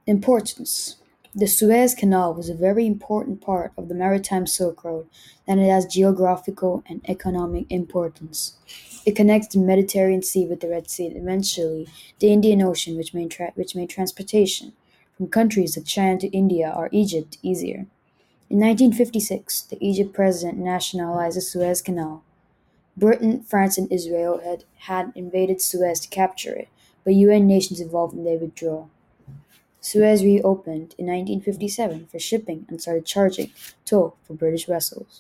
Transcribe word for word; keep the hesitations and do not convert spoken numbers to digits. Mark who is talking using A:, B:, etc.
A: Importance: The Suez Canal was a very important part of the maritime Silk Road, and it has geographical and economic importance. It connects the Mediterranean Sea with the Red Sea and eventually the Indian Ocean, which made, tra- which made transportation from countries like China to India or Egypt easier. In nineteen fifty-six, the Egypt president nationalized the Suez Canal. Britain, France, and Israel had, had invaded Suez to capture it, but U N nations involved in their withdrawal. Suez reopened in nineteen fifty-seven for shipping and started charging toll for British vessels.